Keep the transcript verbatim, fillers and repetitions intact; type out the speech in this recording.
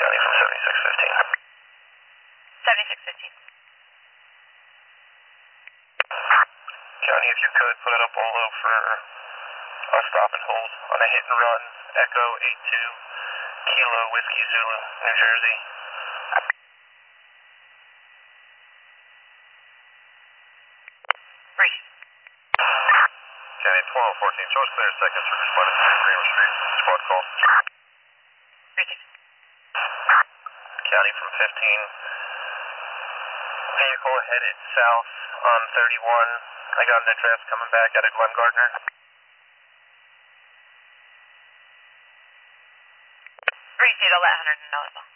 County from seventy-six fifteen. seventy-six fifteen. County, if you could, put it up all low for a stop and hold on a hit and run, Echo eight two, Kilo Whiskey Zulu, New Jersey. Brief. County twelve fourteen, show us clear seconds for responding to Kramer Street. Squad call. Brief. County from fifteen. Vehicle headed south on thirty-one. I got an address coming back out of Glen Gardner. Brief, I'll let Hunter know as well.